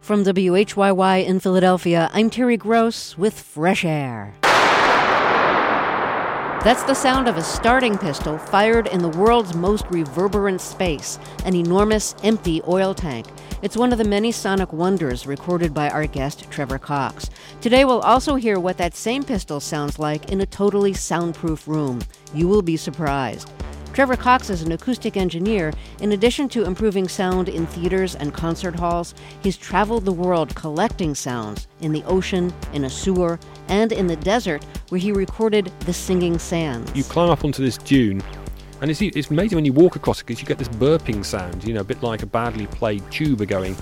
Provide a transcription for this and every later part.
From WHYY in Philadelphia, I'm Terry Gross with Fresh Air. That's the sound of a starting pistol fired in the world's most reverberant space, an enormous, empty oil tank. It's one of the many sonic wonders recorded by our guest, Trevor Cox. Today we'll also hear what that same pistol sounds like in a totally soundproof room. You will be surprised. Trevor Cox is an acoustic engineer. In addition to improving sound in theaters and concert halls, he's traveled the world collecting sounds in the ocean, in a sewer, and in the desert, where he recorded The Singing Sands. You climb up onto this dune, and it's amazing when you walk across it because you get this burping sound, a bit like a badly played tuba going.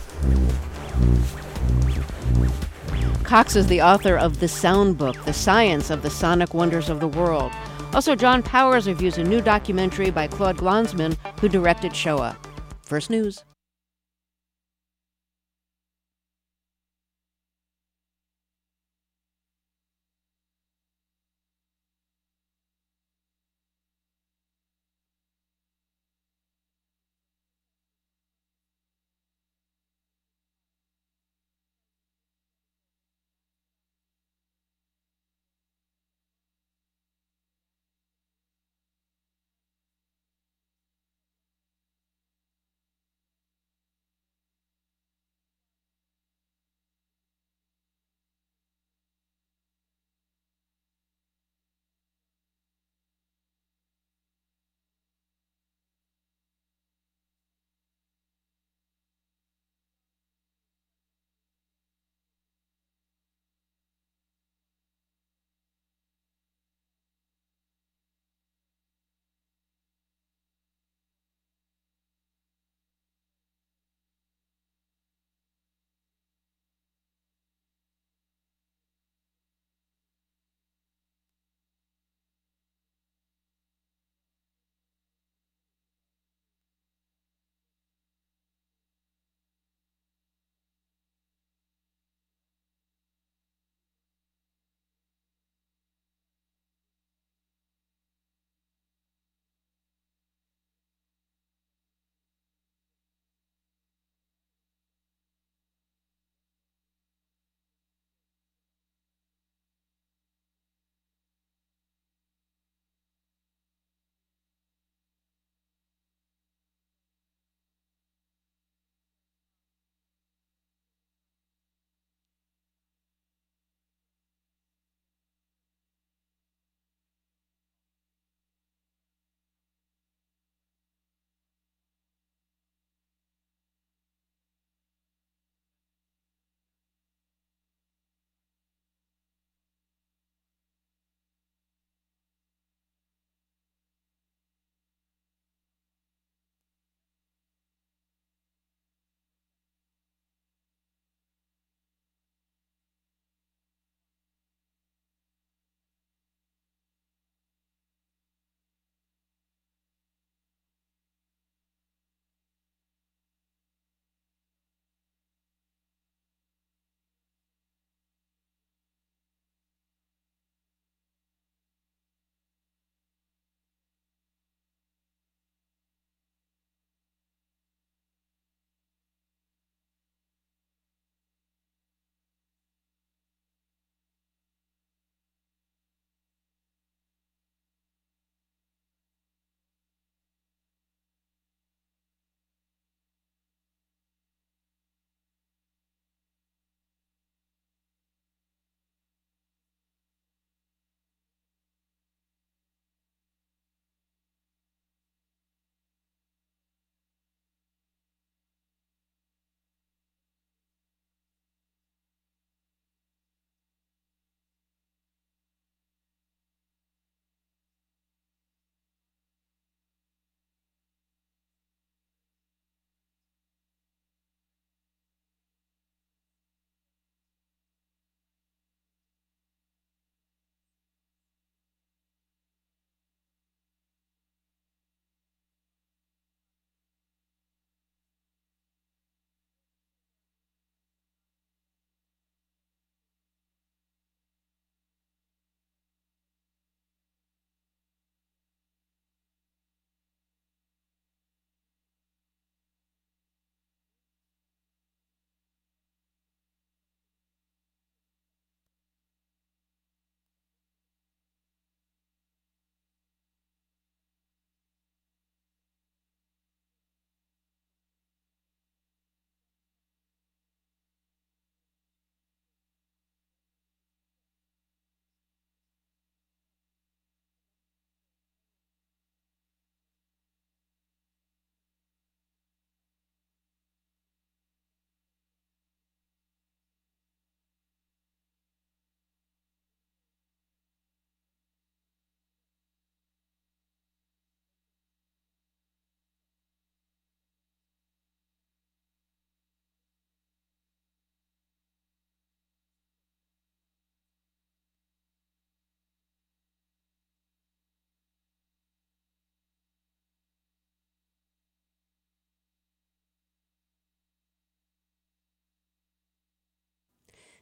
Cox is the author of The Sound Book, The Science of the Sonic Wonders of the World. Also, John Powers reviews a new documentary by Claude Glanzman, who directed Shoah. First News.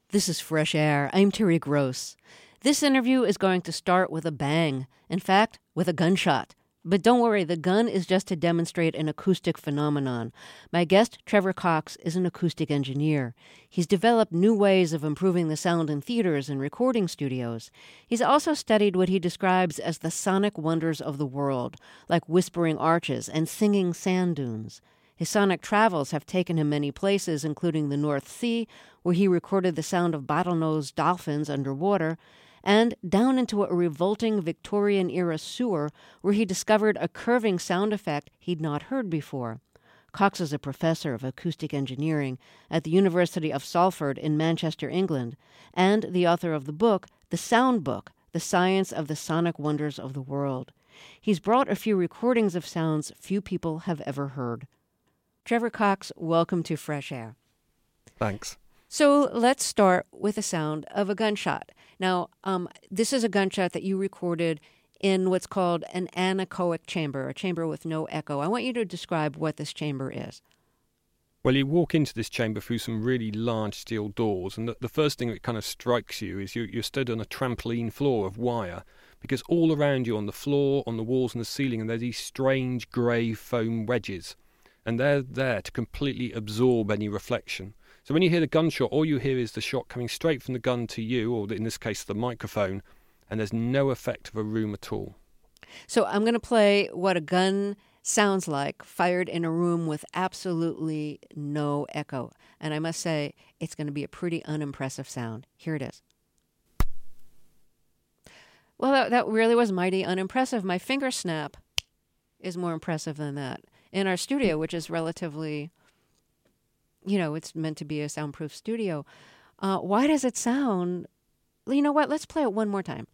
This is Fresh Air. I'm Terry Gross. This interview is going to start with a bang. In fact, with a gunshot. But don't worry, the gun is just to demonstrate an acoustic phenomenon. My guest, Trevor Cox, is an acoustic engineer. He's developed new ways of improving the sound in theaters and recording studios. He's also studied what he describes as the sonic wonders of the world, like whispering arches and singing sand dunes. His sonic travels have taken him many places, including the North Sea, where he recorded the sound of bottlenose dolphins underwater, and down into a revolting Victorian-era sewer where he discovered a curving sound effect he'd not heard before. Cox is a professor of acoustic engineering at the University of Salford in Manchester, England, and the author of the book, The Sound Book, The Science of the Sonic Wonders of the World. He's brought a few recordings of sounds few people have ever heard. Trevor Cox, welcome to Fresh Air. Thanks. So let's start with the sound of a gunshot. Now, this is a gunshot that you recorded in what's called an anechoic chamber, a chamber with no echo. I want you to describe what this chamber is. Well, you walk into this chamber through some really large steel doors, and the first thing that kind of strikes you is you're stood on a trampoline floor of wire, because all around you on the floor, on the walls and the ceiling, and there's these strange grey foam wedges. And they're there to completely absorb any reflection. So when you hear the gunshot, all you hear is the shot coming straight from the gun to you, or in this case the microphone, and there's no effect of a room at all. So I'm going to play what a gun sounds like fired in a room with absolutely no echo. And I must say, it's going to be a pretty unimpressive sound. Here it is. Well, that really was mighty unimpressive. My finger snap is more impressive than that. In our studio, which is relatively, it's meant to be a soundproof studio. Why does it sound, you know what, let's play it one more time.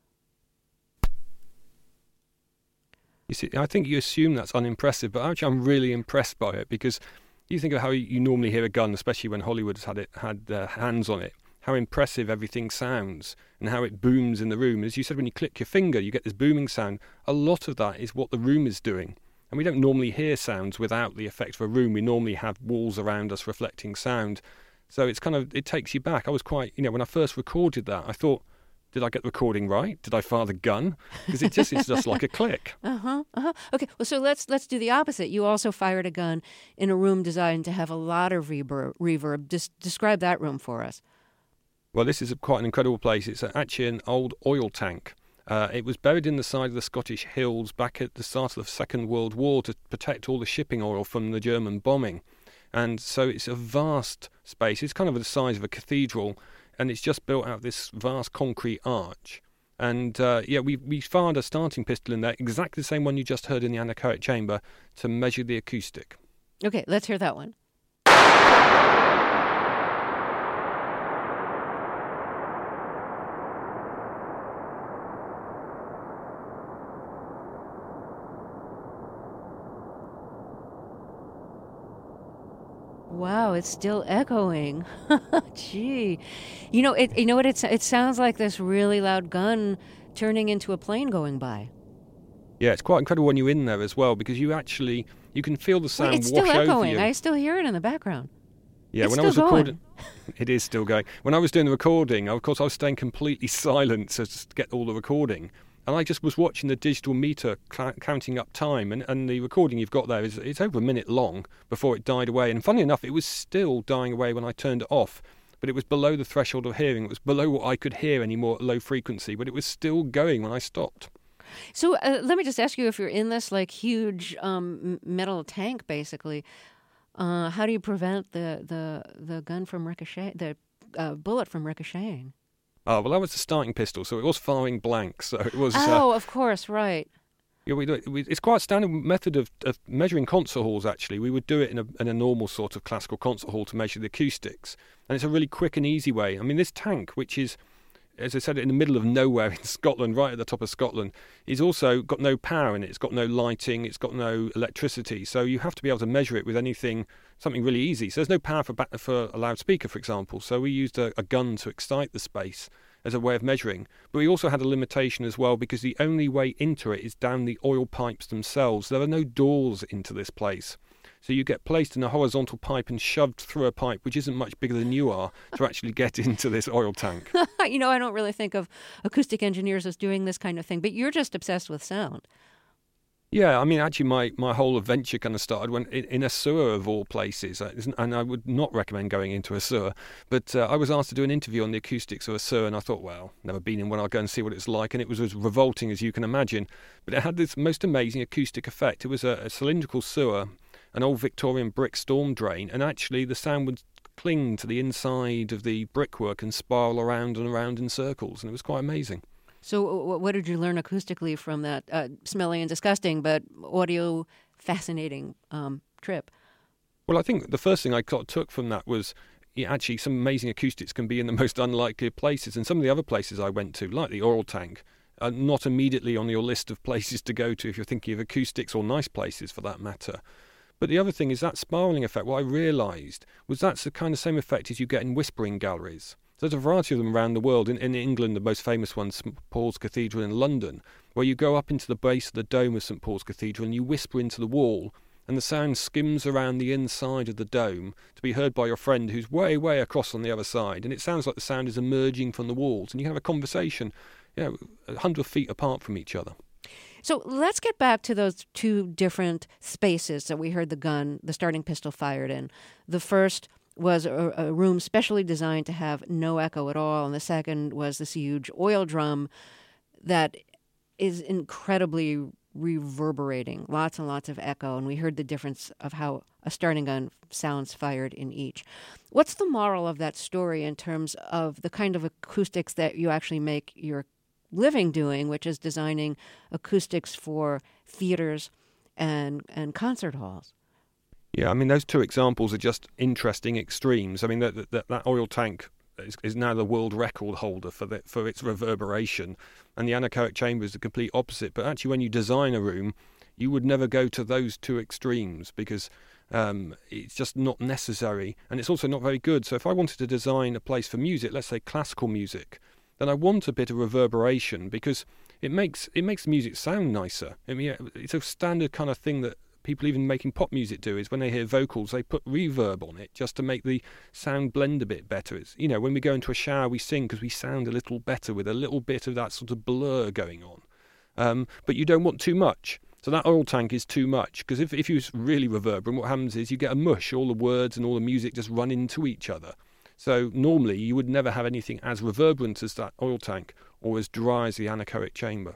You see, I think you assume that's unimpressive, but actually I'm really impressed by it, because you think of how you normally hear a gun, especially when Hollywood has had their hands on it, how impressive everything sounds and how it booms in the room. As you said, when you click your finger, you get this booming sound. A lot of that is what the room is doing. And we don't normally hear sounds without the effect of a room. We normally have walls around us reflecting sound. So it takes you back. I was quite, when I first recorded that, I thought, did I get the recording right? Did I fire the gun? Because it's just like a click. Okay, well, so let's do the opposite. You also fired a gun in a room designed to have a lot of reverb. Describe that room for us. Well, this is quite an incredible place. It's actually an old oil tank. It was buried in the side of the Scottish hills back at the start of the Second World War to protect all the shipping oil from the German bombing. And so it's a vast space. It's kind of the size of a cathedral, and it's just built out of this vast concrete arch. And we fired a starting pistol in there, exactly the same one you just heard in the anechoic chamber, to measure the acoustic. Okay, let's hear that one. Wow, it's still echoing. Gee. It sounds like this really loud gun turning into a plane going by. Yeah, it's quite incredible when you're in there as well, because you can feel the sound wash over you. It's still echoing. I still hear it in the background. Yeah, it's when I was recording, it is still going. When I was doing the recording, of course, I was staying completely silent to get all the recording. And I just was watching the digital meter counting up time, and the recording you've got there it's over a minute long before it died away. And funny enough, it was still dying away when I turned it off, but it was below the threshold of hearing. It was below what I could hear anymore at low frequency, but it was still going when I stopped. So let me just ask you, if you're in this huge metal tank, basically, how do you prevent the gun from ricochet, the bullet from ricocheting? Oh, well, that was the starting pistol, so it was firing blank. So it was. Of course, right. Yeah, it's quite a standard method of measuring concert halls, actually. We would do it in a normal sort of classical concert hall to measure the acoustics. And it's a really quick and easy way. I mean, this tank, which is, as I said, in the middle of nowhere in Scotland, right at the top of Scotland, is also got no power in it. It's got no lighting. It's got no electricity. So you have to be able to measure it with something really easy. So there's no power for a loudspeaker, for example. So we used a gun to excite the space as a way of measuring. But we also had a limitation as well, because the only way into it is down the oil pipes themselves. There are no doors into this place. So you get placed in a horizontal pipe and shoved through a pipe which isn't much bigger than you are to actually get into this oil tank. I don't really think of acoustic engineers as doing this kind of thing, but you're just obsessed with sound. Yeah, I mean, actually, my whole adventure kind of started when in a sewer of all places, and I would not recommend going into a sewer. But I was asked to do an interview on the acoustics of a sewer, and I thought, well, never been in one, I'll go and see what it's like. And it was as revolting as you can imagine, but it had this most amazing acoustic effect. It was a cylindrical sewer, an old Victorian brick storm drain, and actually the sound would cling to the inside of the brickwork and spiral around and around in circles, and it was quite amazing. So what did you learn acoustically from that smelly and disgusting but audio fascinating trip? Well, I think the first thing I took from that was actually some amazing acoustics can be in the most unlikely of places. And some of the other places I went to, like the oil tank, are not immediately on your list of places to go to if you're thinking of acoustics, or nice places for that matter. But the other thing is that spiralling effect, what I realised was that's the kind of same effect as you get in whispering galleries. So there's a variety of them around the world. In England, the most famous one's St Paul's Cathedral in London, where you go up into the base of the dome of St Paul's Cathedral and you whisper into the wall, and the sound skims around the inside of the dome to be heard by your friend who's way, way across on the other side. And it sounds like the sound is emerging from the walls, and you have a conversation, 100 feet apart from each other. So let's get back to those two different spaces that we heard the starting pistol fired in. The first was a room specially designed to have no echo at all, and the second was this huge oil drum that is incredibly reverberating, lots and lots of echo, and we heard the difference of how a starting gun sounds fired in each. What's the moral of that story in terms of the kind of acoustics that you actually make your living doing, which is designing acoustics for theaters and concert halls? Yeah, I mean, those two examples are just interesting extremes. I mean, that oil tank is now the world record holder for its reverberation, and the anechoic chamber is the complete opposite. But actually, when you design a room, you would never go to those two extremes because it's just not necessary, and it's also not very good. So if I wanted to design a place for music, let's say classical music, then I want a bit of reverberation because it makes music sound nicer. I mean, it's a standard kind of thing that people even making pop music do, is when they hear vocals, they put reverb on it just to make the sound blend a bit better. It's, when we go into a shower, we sing because we sound a little better with a little bit of that sort of blur going on. But you don't want too much. So that oil tank is too much, because if you use really reverberant, what happens is you get a mush. All the words and all the music just run into each other. So normally you would never have anything as reverberant as that oil tank or as dry as the anechoic chamber.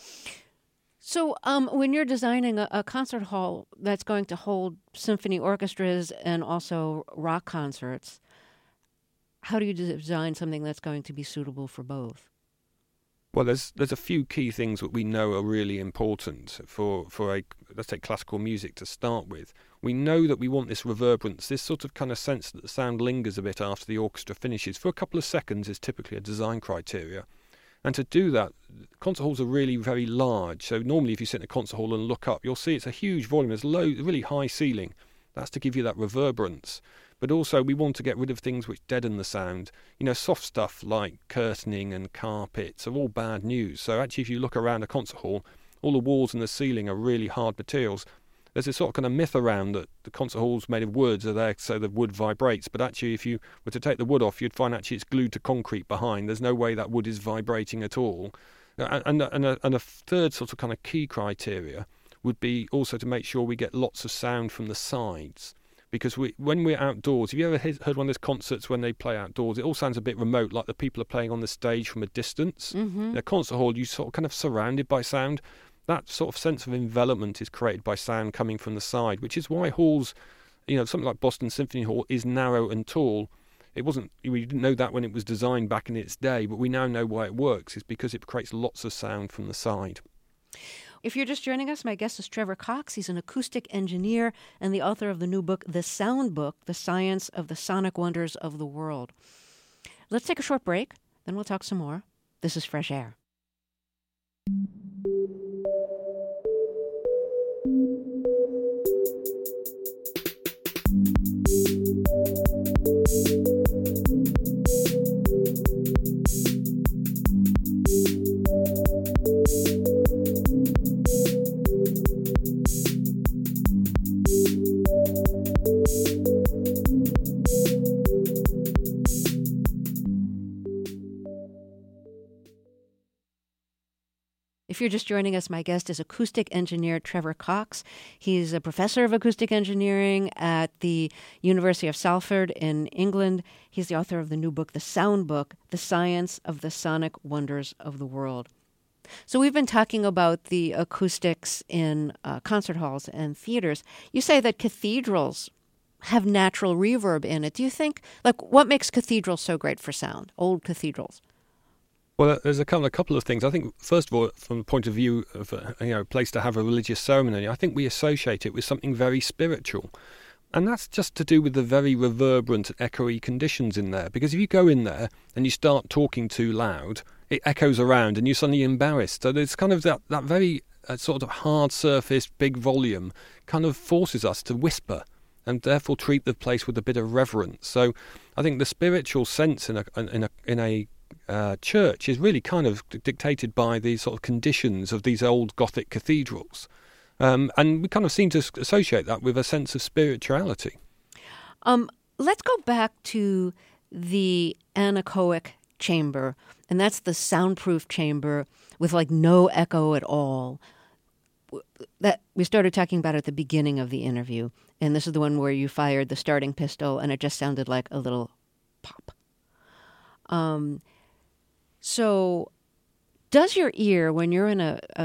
So when you're designing a concert hall that's going to hold symphony orchestras and also rock concerts, how do you design something that's going to be suitable for both? Well, there's a few key things that we know are really important for let's say classical music to start with. We know that we want this reverberance, this sort of kind of sense that the sound lingers a bit after the orchestra finishes. For a couple of seconds is typically a design criteria. And to do that, concert halls are really very large. So normally if you sit in a concert hall and look up, you'll see it's a huge volume. There's really high ceiling. That's to give you that reverberance. But also we want to get rid of things which deaden the sound. Soft stuff like curtaining and carpets are all bad news. So actually if you look around a concert hall, all the walls and the ceiling are really hard materials. There's a sort of kind of myth around that the concert halls made of woods are there so the wood vibrates, but actually if you were to take the wood off, you'd find actually it's glued to concrete behind. There's no way that wood is vibrating at all. And a third sort of kind of key criteria would be also to make sure we get lots of sound from the sides. Because when we're outdoors, have you ever heard one of those concerts when they play outdoors? It all sounds a bit remote, like the people are playing on the stage from a distance. Mm-hmm. In a concert hall, you sort of kind of surrounded by sound. That sort of sense of envelopment is created by sound coming from the side, which is why halls, something like Boston Symphony Hall is narrow and tall. We didn't know that when it was designed back in its day, but we now know why it works. It's because it creates lots of sound from the side. If you're just joining us, my guest is Trevor Cox. He's an acoustic engineer and the author of the new book, The Sound Book, The Science of the Sonic Wonders of the World. Let's take a short break, then we'll talk some more. This is Fresh Air. If you're just joining us, my guest is acoustic engineer Trevor Cox. He's a professor of acoustic engineering at the University of Salford in England. He's the author of the new book, The Sound Book, The Science of the Sonic Wonders of the World. So we've been talking about the acoustics in concert halls and theaters. You say that cathedrals have natural reverb in it. Do you think, what makes cathedrals so great for sound, old cathedrals? Well, there's a couple of things. I think, first of all, from the point of view of a place to have a religious ceremony, I think we associate it with something very spiritual. And that's just to do with the very reverberant and echoey conditions in there. Because if you go in there and you start talking too loud, it echoes around and you're suddenly embarrassed. So there's kind of that very sort of hard surface, big volume kind of forces us to whisper and therefore treat the place with a bit of reverence. So I think the spiritual sense in a church is really kind of dictated by these sort of conditions of these old Gothic cathedrals. And we kind of seem to associate that with a sense of spirituality. Let's go back to the anechoic chamber, and that's the soundproof chamber with no echo at all. That we started talking about at the beginning of the interview, and this is the one where you fired the starting pistol, and it just sounded like a little pop. So does your ear, when you're in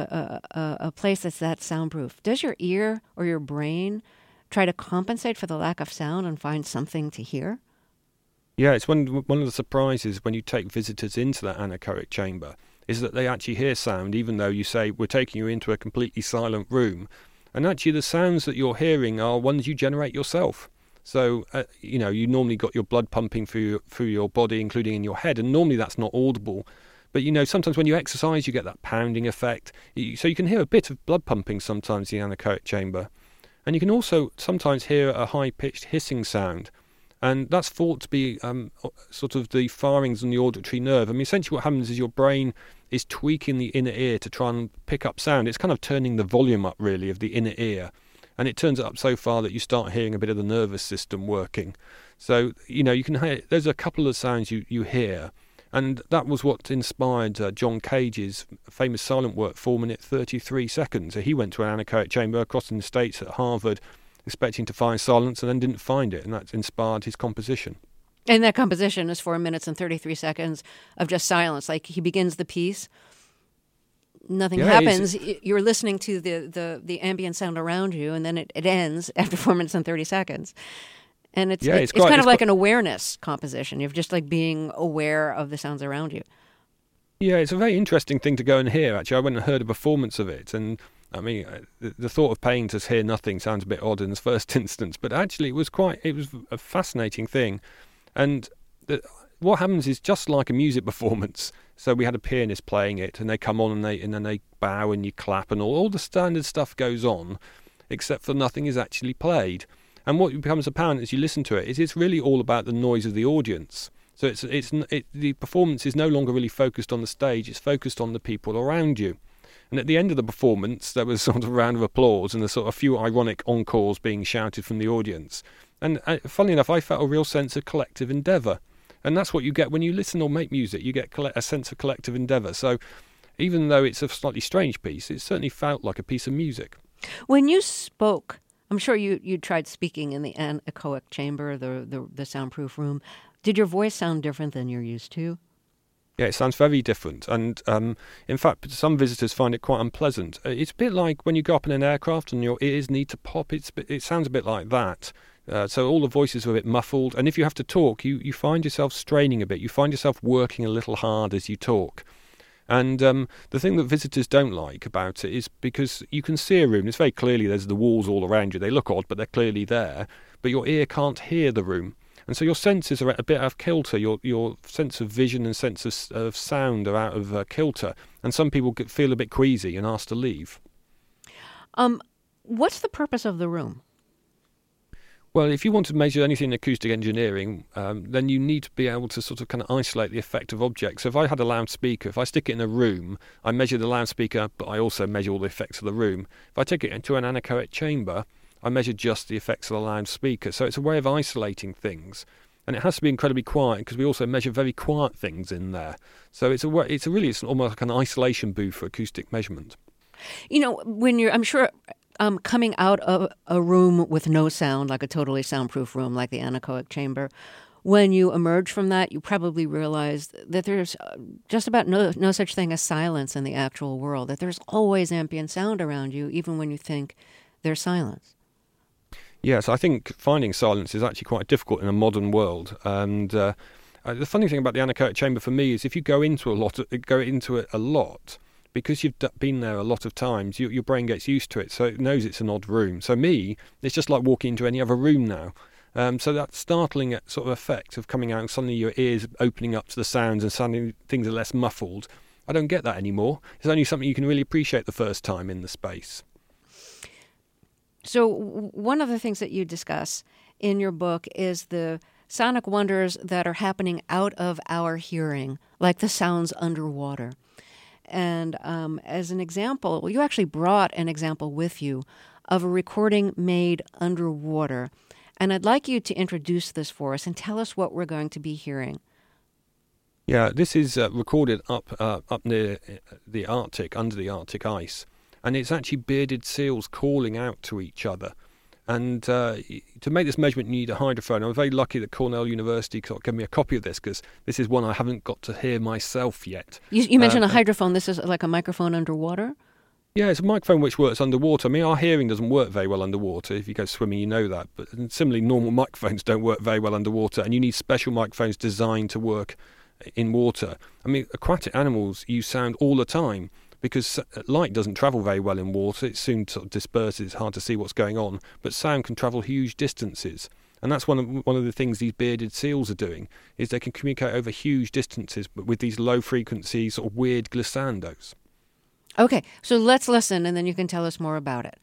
a place that's that soundproof, does your ear or your brain try to compensate for the lack of sound and find something to hear? Yeah, it's one of the surprises when you take visitors into that anechoic chamber is that they actually hear sound, even though you say, we're taking you into a completely silent room. And actually the sounds that you're hearing are ones you generate yourself. So, you normally got your blood pumping through your body, including in your head, and normally that's not audible. But, sometimes when you exercise, you get that pounding effect. So you can hear a bit of blood pumping sometimes in the anechoic chamber. And you can also sometimes hear a high-pitched hissing sound. And that's thought to be sort of the firings on the auditory nerve. I mean, essentially what happens is your brain is tweaking the inner ear to try and pick up sound. It's kind of turning the volume up, really, of the inner ear. And it turns it up so far that you start hearing a bit of the nervous system working. So, you can hear, there's a couple of sounds you hear. And that was what inspired John Cage's famous silent work, 4 minutes 33 seconds. So he went to an anechoic chamber across in the States at Harvard, expecting to find silence, and then didn't find it. And that inspired his composition. And that composition is 4 minutes and 33 seconds of just silence. He begins the piece. Nothing happens. You're listening to the ambient sound around you, and then it ends after 4 minutes and 30 seconds. And it's kind of like an awareness composition. You're just being aware of the sounds around you. Yeah, it's a very interesting thing to go and hear, actually. I went and heard a performance of it, and I mean, the thought of paying to hear nothing sounds a bit odd in the first instance, but actually it was a fascinating thing. And what happens is just like a music performance. So we had a pianist playing it, and they come on and then they bow and you clap, and all the standard stuff goes on, except for nothing is actually played. And what becomes apparent as you listen to it is it's really all about the noise of the audience. So the performance is no longer really focused on the stage; it's focused on the people around you. And at the end of the performance, there was sort of a round of applause and a few ironic encores being shouted from the audience. And funnily enough, I felt a real sense of collective endeavour. And that's what you get when you listen or make music. You get a sense of collective endeavour. So even though it's a slightly strange piece, it certainly felt like a piece of music. When you spoke, I'm sure you tried speaking in the anechoic chamber, the soundproof room. Did your voice sound different than you're used to? Yeah, it sounds very different. And in fact, some visitors find it quite unpleasant. It's a bit like when you go up in an aircraft and your ears need to pop. It sounds a bit like that. So all the voices are a bit muffled. And if you have to talk, you find yourself straining a bit. You find yourself working a little hard as you talk. And the thing that visitors don't like about it is because you can see a room. It's very clearly there's the walls all around you. They look odd, but they're clearly there. But your ear can't hear the room. And so your senses are a bit out of kilter. Your sense of vision and sense of sound are out of kilter. And some people feel a bit queasy and ask to leave. What's the purpose of the room? Well, if you want to measure anything in acoustic engineering, then you need to be able to sort of kind of isolate the effect of objects. So if I had a loudspeaker, if I stick it in a room, I measure the loudspeaker, but I also measure all the effects of the room. If I take it into an anechoic chamber, I measure just the effects of the loudspeaker. So it's a way of isolating things. and it has to be incredibly quiet because we also measure very quiet things in there. So it's almost like an isolation booth for acoustic measurement. You know, when I'm sure coming out of a room with no sound, like a totally soundproof room, like the anechoic chamber, when you emerge from that, you probably realize that there's just about no such thing as silence in the actual world, that there's always ambient sound around you, even when you think there's silence. Yes, I think finding silence is actually quite difficult in a modern world. And the funny thing about the anechoic chamber for me is if you go into it a lot, because you've been there a lot of times, your brain gets used to it, so it knows it's an odd room. So me, it's just like walking into any other room now. So that startling sort of effect of coming out and suddenly your ears opening up to the sounds and suddenly things are less muffled, I don't get that anymore. It's only something you can really appreciate the first time in the space. So one of the things that you discuss in your book is the sonic wonders that are happening out of our hearing, like the sounds underwater. And as an example, you actually brought an example with you of a recording made underwater. And I'd like you to introduce this for us and tell us what we're going to be hearing. Yeah, this is recorded up near the Arctic, under the Arctic ice. And it's actually bearded seals calling out to each other. And to make this measurement, you need a hydrophone. I was very lucky that Cornell University gave me a copy of this because this is one I haven't got to hear myself yet. You mentioned a hydrophone. This is like a microphone underwater? Yeah, it's a microphone which works underwater. I mean, our hearing doesn't work very well underwater. If you go swimming, you know that. But similarly, normal microphones don't work very well underwater, and you need special microphones designed to work in water. I mean, aquatic animals use sound all the time because light doesn't travel very well in water. It soon sort of disperses. It's hard to see what's going on. But sound can travel huge distances. And that's one of the things these bearded seals are doing, is they can communicate over huge distances, but with these low-frequency, sort of weird glissandos. Okay, so let's listen, and then you can tell us more about it.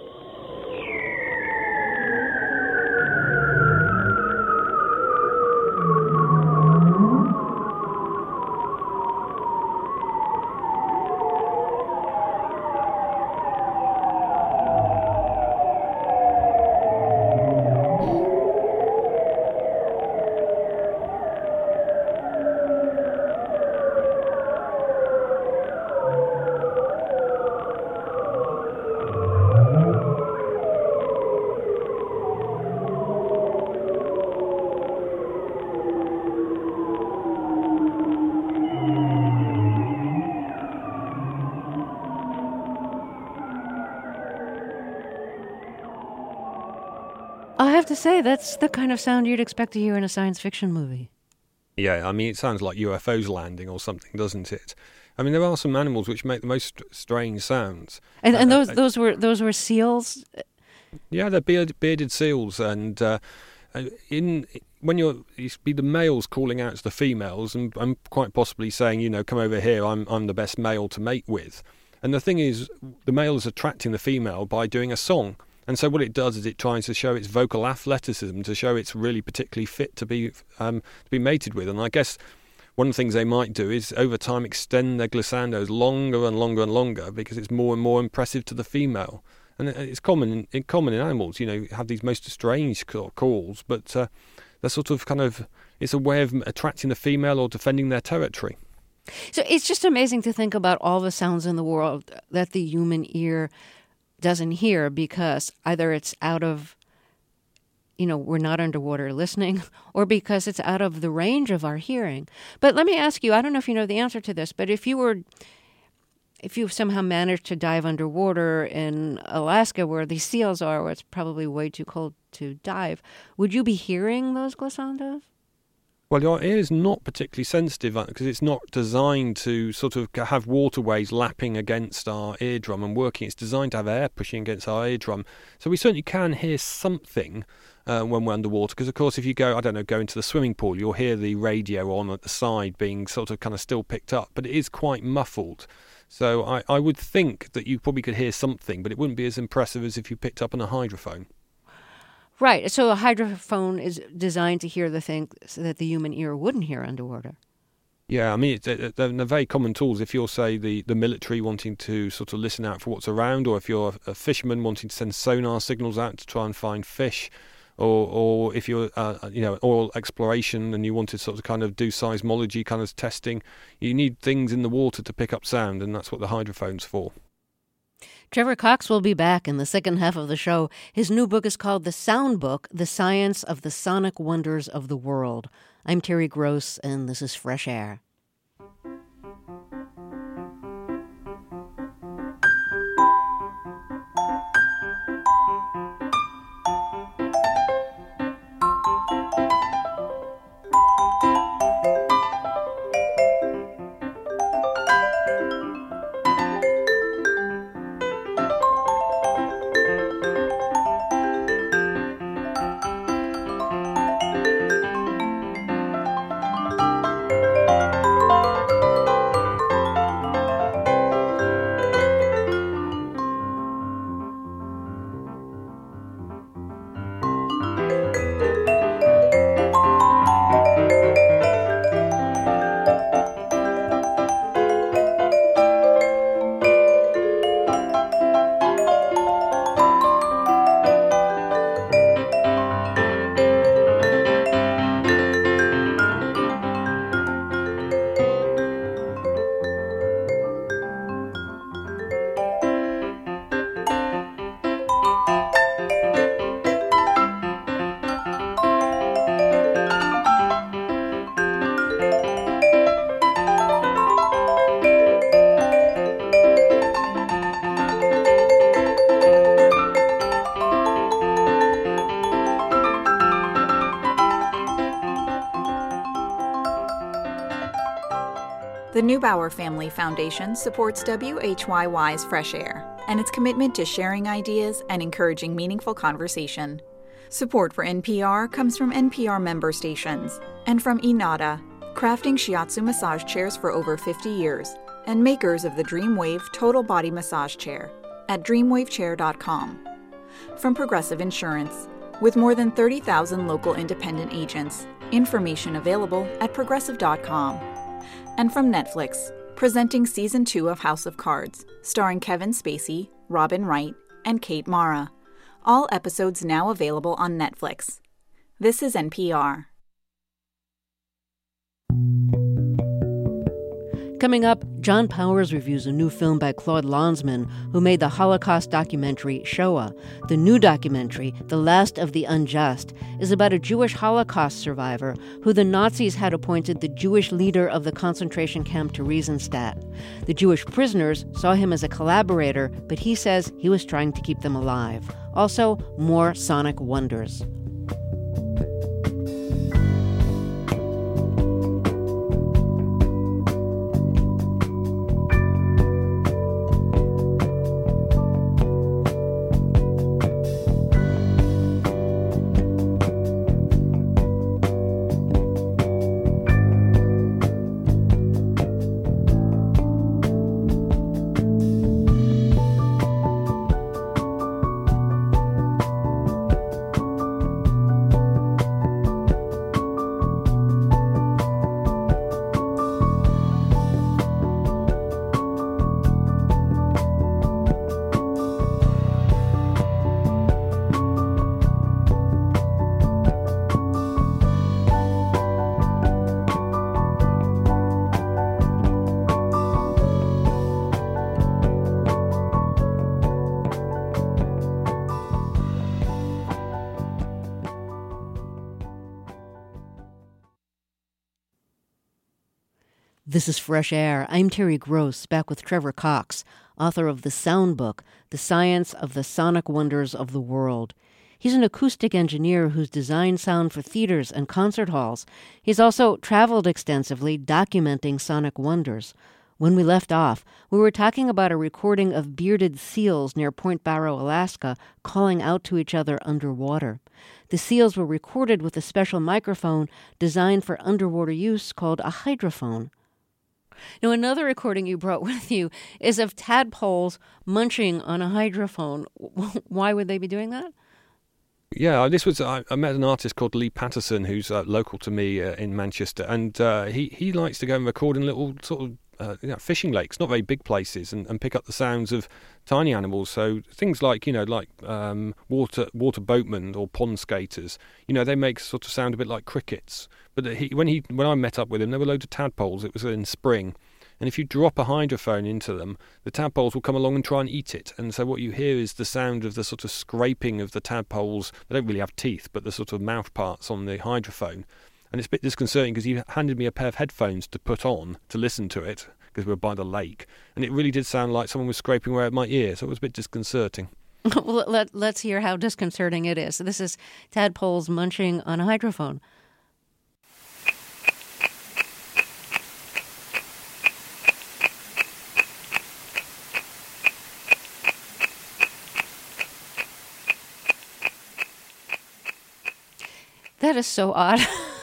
I have to say, that's the kind of sound you'd expect to hear in a science fiction movie. Yeah, I mean, it sounds like UFOs landing or something, doesn't it? I mean, there are some animals which make the most strange sounds. And those were seals? Yeah, they're bearded seals, and when you be the males calling out to the females, and quite possibly saying, you know, come over here, I'm the best male to mate with. And the thing is, the male is attracting the female by doing a song. And so what it does is it tries to show its vocal athleticism, to show it's really particularly fit to be mated with. And I guess one of the things they might do is over time extend their glissandos longer and longer and longer because it's more and more impressive to the female. And it's common in animals, you know, have these most strange calls, but they're sort of it's a way of attracting the female or defending their territory. So it's just amazing to think about all the sounds in the world that the human ear doesn't hear because either it's out of, we're not underwater listening, or because it's out of the range of our hearing. But let me ask you, I don't know if you know the answer to this, but if you somehow managed to dive underwater in Alaska where these seals are, where it's probably way too cold to dive, would you be hearing those glissandos? Well, your ear is not particularly sensitive because it's not designed to sort of have waterways lapping against our eardrum and working. It's designed to have air pushing against our eardrum. So we certainly can hear something when we're underwater because, of course, if you go into the swimming pool, you'll hear the radio on at the side being sort of still picked up, but it is quite muffled. So I would think that you probably could hear something, but it wouldn't be as impressive as if you picked up on a hydrophone. Right. So a hydrophone is designed to hear the things that the human ear wouldn't hear underwater. Yeah, I mean, they're very common tools. If you're, say, the military wanting to sort of listen out for what's around, or if you're a fisherman wanting to send sonar signals out to try and find fish, or if you're oil exploration and you want to sort of kind of do seismology kind of testing, you need things in the water to pick up sound, and that's what the hydrophone's for. Trevor Cox will be back in the second half of the show. His new book is called The Sound Book: The Science of the Sonic Wonders of the World. I'm Terry Gross, and this is Fresh Air. The Neubauer Family Foundation supports WHYY's Fresh Air and its commitment to sharing ideas and encouraging meaningful conversation. Support for NPR comes from NPR member stations and from Inada, crafting shiatsu massage chairs for over 50 years, and makers of the Dreamwave Total Body Massage Chair at dreamwavechair.com. From Progressive Insurance, with more than 30,000 local independent agents, information available at progressive.com. And from Netflix, presenting Season 2 of House of Cards, starring Kevin Spacey, Robin Wright, and Kate Mara. All episodes now available on Netflix. This is NPR. Coming up, John Powers reviews a new film by Claude Lanzmann, who made the Holocaust documentary Shoah. The new documentary, The Last of the Unjust, is about a Jewish Holocaust survivor who the Nazis had appointed the Jewish leader of the concentration camp Theresienstadt. The Jewish prisoners saw him as a collaborator, but he says he was trying to keep them alive. Also, more sonic wonders. This is Fresh Air. I'm Terry Gross, back with Trevor Cox, author of The Sound Book: The Science of the Sonic Wonders of the World. He's an acoustic engineer who's designed sound for theaters and concert halls. He's also traveled extensively, documenting sonic wonders. When we left off, we were talking about a recording of bearded seals near Point Barrow, Alaska, calling out to each other underwater. The seals were recorded with a special microphone designed for underwater use called a hydrophone. Now, another recording you brought with you is of tadpoles munching on a hydrophone. Why would they be doing that? Yeah, I met an artist called Lee Patterson, who's local to me in Manchester, and he likes to go and record in little sort of fishing lakes, not very big places, and pick up the sounds of tiny animals. So things like water boatmen or pond skaters, they make sort of sound a bit like crickets. But when I met up with him, there were loads of tadpoles. It was in spring. And if you drop a hydrophone into them, the tadpoles will come along and try and eat it. And so what you hear is the sound of the sort of scraping of the tadpoles. They don't really have teeth, but the sort of mouth parts on the hydrophone. And it's a bit disconcerting because he handed me a pair of headphones to put on to listen to it because we were by the lake. And it really did sound like someone was scraping away at my ear. So it was a bit disconcerting. Well, let's hear how disconcerting it is. So this is tadpoles munching on a hydrophone. That is so odd.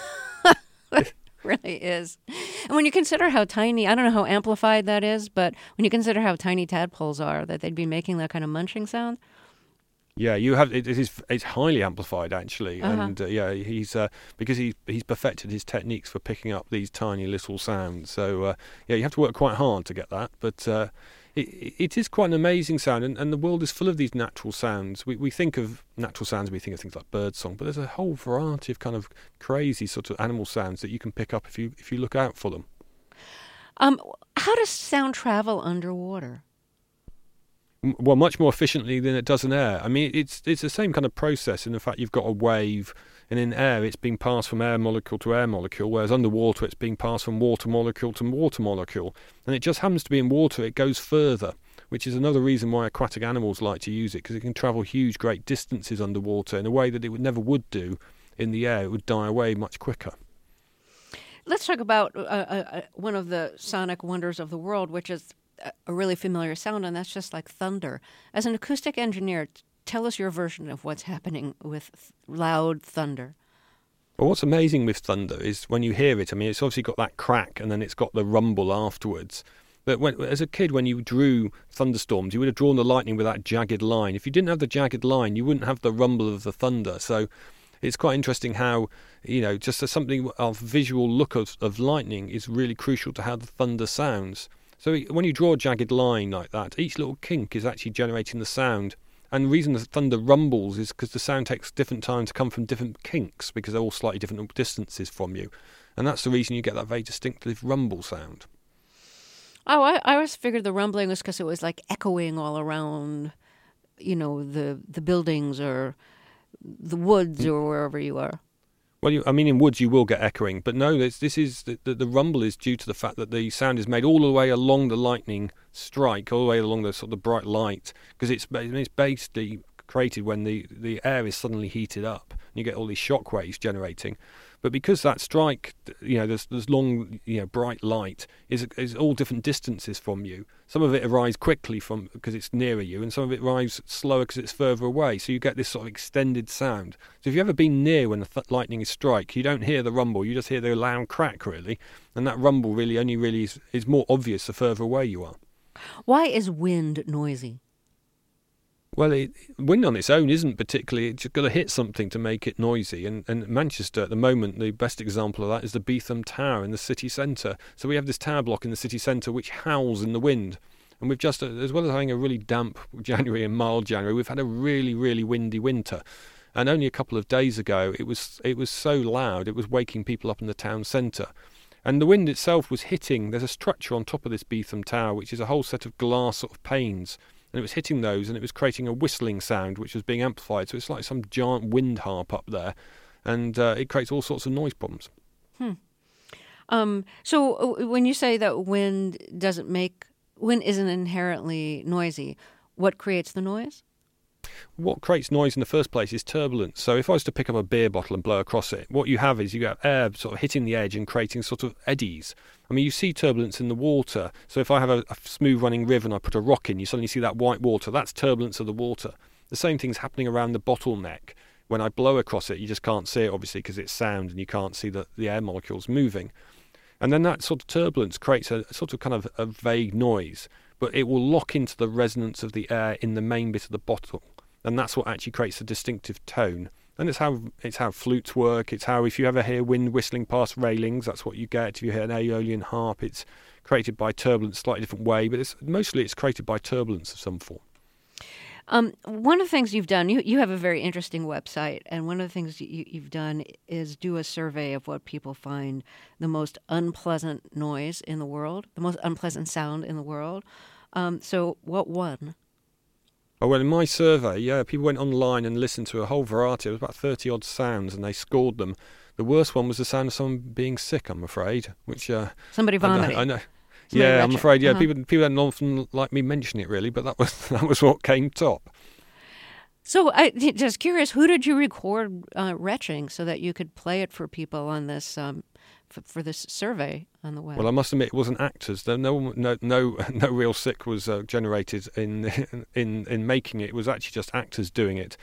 It really is. And when you consider how tiny, I don't know how amplified that is, but when you consider how tiny tadpoles are, that they'd be making that kind of munching sound. Yeah, you have it's highly amplified actually, and he's because he's perfected his techniques for picking up these tiny little sounds. So you have to work quite hard to get that, but it is quite an amazing sound, and the world is full of these natural sounds. We think of natural sounds, we think of things like birdsong, but there's a whole variety of kind of crazy sort of animal sounds that you can pick up if you look out for them. How does sound travel underwater? Well, much more efficiently than it does in air. I mean, it's the same kind of process. In fact, you've got a wave, and in air, it's being passed from air molecule to air molecule, whereas underwater, it's being passed from water molecule to water molecule. And it just happens to be in water, it goes further, which is another reason why aquatic animals like to use it, because it can travel huge, great distances underwater in a way that it never would do in the air. It would die away much quicker. Let's talk about one of the sonic wonders of the world, which is a really familiar sound, and that's just like thunder. As an acoustic engineer, tell us your version of what's happening with loud thunder. Well, what's amazing with thunder is when you hear it, I mean, it's obviously got that crack and then it's got the rumble afterwards. But as a kid, when you drew thunderstorms, you would have drawn the lightning with that jagged line. If you didn't have the jagged line, you wouldn't have the rumble of the thunder. So it's quite interesting how, just as something of visual look of lightning is really crucial to how the thunder sounds. So when you draw a jagged line like that, each little kink is actually generating the sound. And the reason the thunder rumbles is because the sound takes different time to come from different kinks, because they're all slightly different distances from you. And that's the reason you get that very distinctive rumble sound. Oh, I always figured the rumbling was because it was like echoing all around, the buildings or the woods or wherever you are. Well, in woods you will get echoing, but no, the rumble is due to the fact that the sound is made all the way along the lightning strike, all the way along the sort of bright light, because it's basically created when the air is suddenly heated up, and you get all these shock waves generating. But because that strike, there's long, bright light is all different distances from you. Some of it arrives quickly because it's nearer you, and some of it arrives slower because it's further away. So you get this sort of extended sound. So if you've ever been near when the lightning is strike, you don't hear the rumble, you just hear the loud crack, really. And that rumble really is more obvious the further away you are. Why is wind noisy? Well, wind on its own isn't particularly. It's got to hit something to make it noisy. And Manchester, at the moment, the best example of that is the Beetham Tower in the city centre. So we have this tower block in the city centre which howls in the wind. And we've just, as well as having a really damp January and mild January, we've had a really, really windy winter. And only a couple of days ago, it was so loud, it was waking people up in the town centre. And the wind itself was hitting. There's a structure on top of this Beetham Tower, which is a whole set of glass sort of panes. And it was hitting those, and it was creating a whistling sound, which was being amplified. So it's like some giant wind harp up there, and it creates all sorts of noise problems. So when you say that wind isn't inherently noisy, what creates the noise? What creates noise in the first place is turbulence. So if I was to pick up a beer bottle and blow across it, what you have is you get air sort of hitting the edge and creating sort of eddies. I mean, you see turbulence in the water. So if I have a smooth running river and I put a rock in, you suddenly see that white water. That's turbulence of the water. The same thing's happening around the bottleneck. When I blow across it, you just can't see it, obviously, because it's sound and you can't see the air molecules moving. And then that sort of turbulence creates a sort of kind of a vague noise, but it will lock into the resonance of the air in the main bit of the bottle. And that's what actually creates a distinctive tone. And it's how flutes work. It's how, if you ever hear wind whistling past railings, that's what you get. If you hear an aeolian harp, it's created by turbulence, slightly different way, but it's created by turbulence of some form. One of the things you've done, you have a very interesting website, and one of the things you've done is do a survey of what people find the most unpleasant noise in the world, the most unpleasant sound in the world. So what won? Oh, well, in my survey, people went online and listened to a whole variety. It was about 30-odd sounds, and they scored them. The worst one was the sound of someone being sick, I'm afraid, which... Somebody vomiting. I know. Yeah, I'm afraid. Yeah, people don't often like me mention it, really, but that was what came top. So, I just curious, who did you record retching so that you could play it for people on this for this survey on the web? Well, I must admit, it wasn't actors. No real sick was generated in making it. It was actually just actors doing it.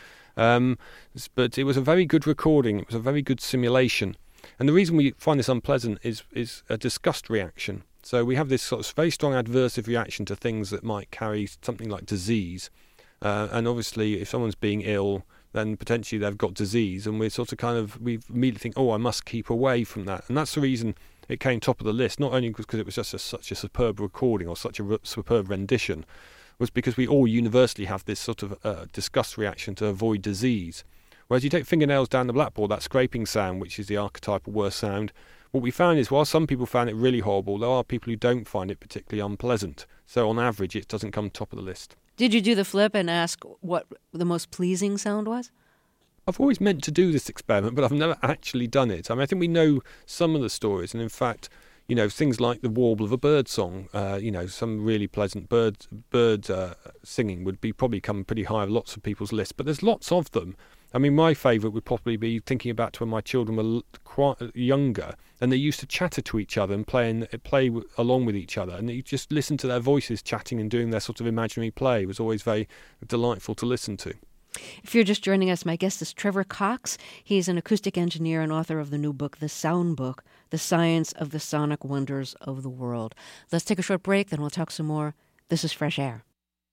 But it was a very good recording. It was a very good simulation. And the reason we find this unpleasant is a disgust reaction. So we have this sort of very strong adversive reaction to things that might carry something like disease. And obviously, if someone's being ill, then potentially they've got disease. And we immediately think, I must keep away from that. And that's the reason it came top of the list, not only because it was just such a superb recording or such a superb rendition, was because we all universally have this sort of disgust reaction to avoid disease. Whereas you take fingernails down the blackboard, that scraping sound, which is the archetypal worst sound, what we found is, while some people found it really horrible, there are people who don't find it particularly unpleasant. So on average, it doesn't come top of the list. Did you do the flip and ask what the most pleasing sound was? I've always meant to do this experiment, but I've never actually done it. I mean, I think we know some of the stories, and in fact, things like the warble of a bird song, some really pleasant bird singing would probably come pretty high on lots of people's lists, but there's lots of them. I mean, my favourite would probably be thinking about when my children were quite younger, and they used to chatter to each other and play along with each other, and you just listen to their voices chatting and doing their sort of imaginary play. It was always very delightful to listen to. If you're just joining us, my guest is Trevor Cox. He's an acoustic engineer and author of the new book, The Sound Book, The Science of the Sonic Wonders of the World. Let's take a short break, then we'll talk some more. This is Fresh Air.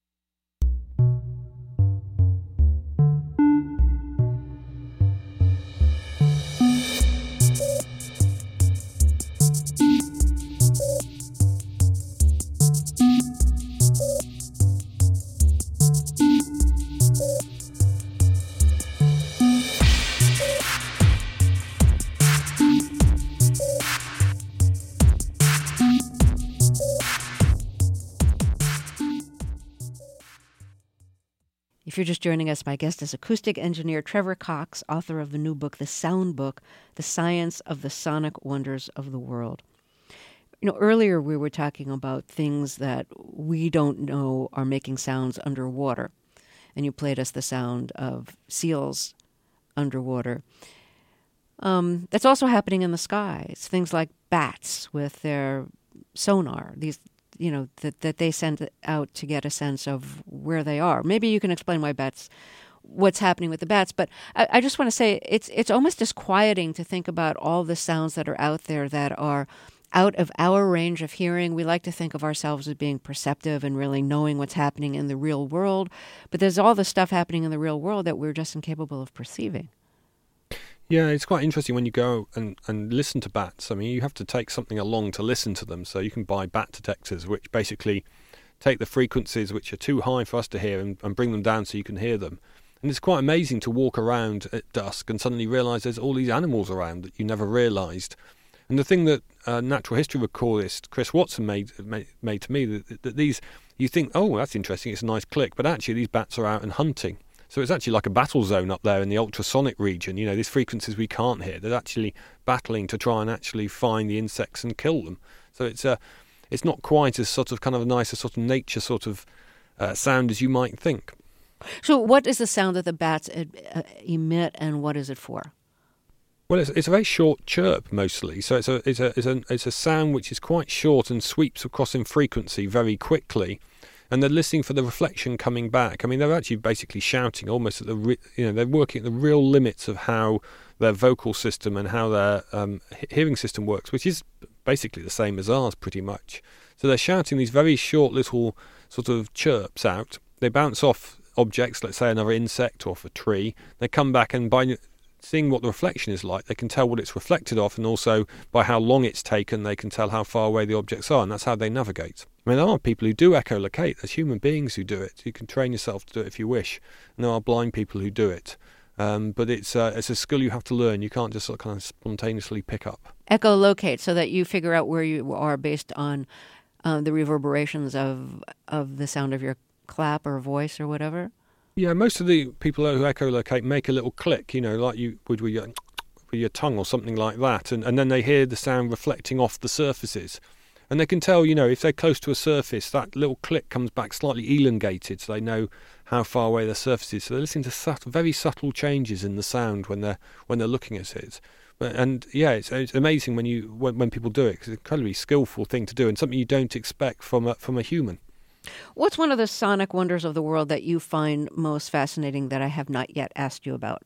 If you're just joining us, my guest is acoustic engineer Trevor Cox, author of the new book, The Sound Book, The Science of the Sonic Wonders of the World. Earlier we were talking about things that we don't know are making sounds underwater, and you played us the sound of seals underwater. That's also happening in the skies. Things like bats with their sonar, that they send out to get a sense of where they are. Maybe you can explain what's happening with the bats. But I just want to say it's almost disquieting to think about all the sounds that are out there that are out of our range of hearing. We like to think of ourselves as being perceptive and really knowing what's happening in the real world. But there's all the stuff happening in the real world that we're just incapable of perceiving. Yeah, it's quite interesting when you go and listen to bats. I mean, you have to take something along to listen to them. So you can buy bat detectors, which basically take the frequencies which are too high for us to hear and bring them down so you can hear them. And it's quite amazing to walk around at dusk and suddenly realise there's all these animals around that you never realised. And the thing that natural history recordist Chris Watson made to me, that these, you think, oh, that's interesting, it's a nice click, but actually these bats are out and hunting. So it's actually like a battle zone up there in the ultrasonic region. These frequencies we can't hear. They're actually battling to try and actually find the insects and kill them. So it's not quite as sort of kind of a nicer sort of nature sort of sound as you might think. So what is the sound that the bats emit, and what is it for? Well, it's a very short chirp mostly. So it's a sound which is quite short and sweeps across in frequency very quickly. And they're listening for the reflection coming back. I mean, they're actually basically shouting almost at they're working at the real limits of how their vocal system and how their hearing system works, which is basically the same as ours pretty much. So they're shouting these very short little sort of chirps out. They bounce off objects, let's say another insect or a tree, they come back, and by seeing what the reflection is like, they can tell what it's reflected off, and also by how long it's taken, they can tell how far away the objects are, and that's how they navigate. I mean, there are people who do echolocate. There's human beings who do it. You can train yourself to do it if you wish, and there are blind people who do it. But it's a skill you have to learn. You can't just sort of kind of spontaneously pick up. Echolocate, so that you figure out where you are based on the reverberations of the sound of your clap or voice or whatever? Yeah, most of the people who echolocate make a little click, like you would with your tongue or something like that, and then they hear the sound reflecting off the surfaces. And they can tell, if they're close to a surface, that little click comes back slightly elongated, so they know how far away the surface is. So they're listening to very subtle changes in the sound when they're looking at it. It's amazing when people do it, because it's an incredibly skillful thing to do, and something you don't expect from a human. What's one of the sonic wonders of the world that you find most fascinating that I have not yet asked you about?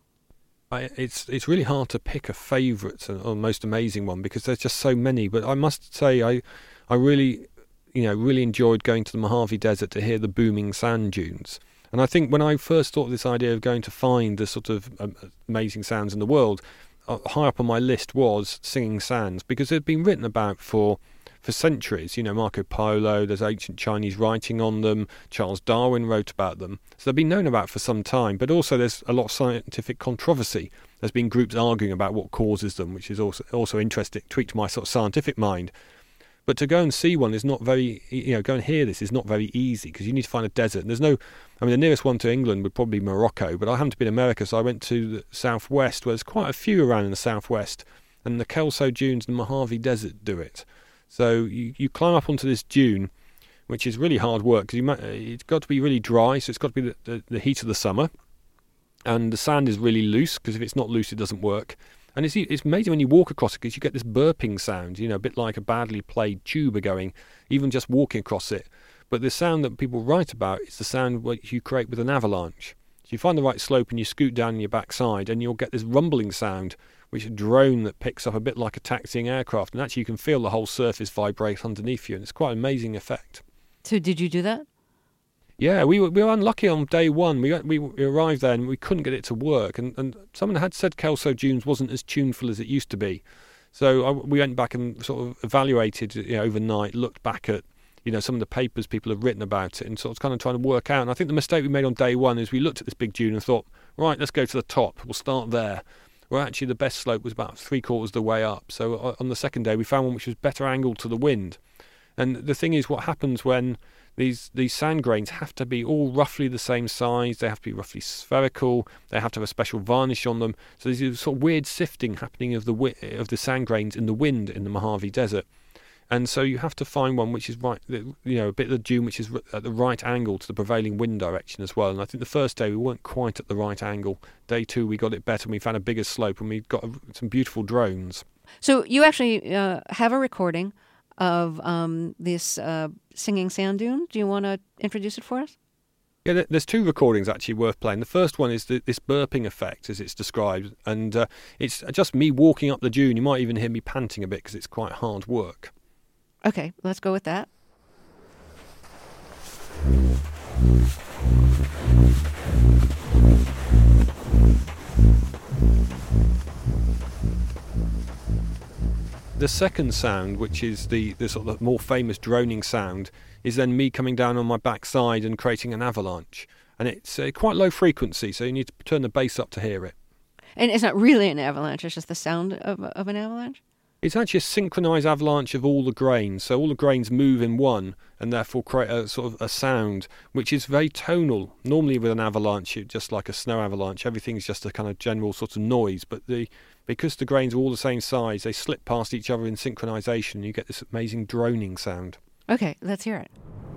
It's really hard to pick a favourite or most amazing one, because there's just so many. But I must say, I really enjoyed going to the Mojave Desert to hear the booming sand dunes. And I think when I first thought of this idea of going to find the sort of amazing sounds in the world, high up on my list was singing sands, because it had been written about for centuries. Marco Polo, there's ancient Chinese writing on them, Charles Darwin wrote about them. So they've been known about for some time, but also there's a lot of scientific controversy. There's been groups arguing about what causes them, which is also interesting, tweaked my sort of scientific mind. But to go and see one is not very, go and hear this is not very easy, because you need to find a desert. And the nearest one to England would probably be Morocco, but I haven't been in America, so I went to the southwest, where there's quite a few around in the southwest, and the Kelso Dunes and the Mojave Desert do it. So you climb up onto this dune, which is really hard work, because it's got to be really dry, so it's got to be the heat of the summer, and the sand is really loose, because if it's not loose, it doesn't work. And it's amazing when you walk across it, because you get this burping sound, a bit like a badly played tuba going, even just walking across it. But the sound that people write about is the sound what you create with an avalanche. So you find the right slope and you scoot down your backside, and you'll get this rumbling sound, which is a drone that picks up a bit like a taxiing aircraft. And actually you can feel the whole surface vibrate underneath you, and it's quite an amazing effect. So did you do that? Yeah, we were unlucky on day one. We arrived there and we couldn't get it to work. And someone had said Kelso Dunes wasn't as tuneful as it used to be. So we went back and sort of evaluated overnight, looked back at some of the papers people have written about it, and sort of kind of trying to work out. And I think the mistake we made on day one is we looked at this big dune and thought, right, let's go to the top. We'll start there. Well, actually, the best slope was about 3/4 of the way up. So on the second day, we found one which was better angled to the wind. And the thing is, what happens when these sand grains have to be all roughly the same size, they have to be roughly spherical, they have to have a special varnish on them. So there's a sort of weird sifting happening of the sand grains in the wind in the Mojave Desert. And so you have to find one which is right, a bit of the dune which is at the right angle to the prevailing wind direction as well. And I think the first day we weren't quite at the right angle. Day two we got it better, and we found a bigger slope, and we got some beautiful drones. So you actually have a recording of this singing sand dune. Do you want to introduce it for us? Yeah, there's two recordings actually worth playing. The first one is this burping effect, as it's described, and it's just me walking up the dune. You might even hear me panting a bit, because it's quite hard work. Okay, let's go with that. The second sound, which is the sort of more famous droning sound, is then me coming down on my backside and creating an avalanche. And it's quite low frequency, so you need to turn the bass up to hear it. And it's not really an avalanche, it's just the sound of an avalanche? It's actually a synchronized avalanche of all the grains. So all the grains move in one, and therefore create a sort of a sound which is very tonal. Normally with an avalanche, just like a snow avalanche, everything's just a kind of general sort of noise. But because the grains are all the same size, they slip past each other in synchronization, and you get this amazing droning sound. Okay, let's hear it.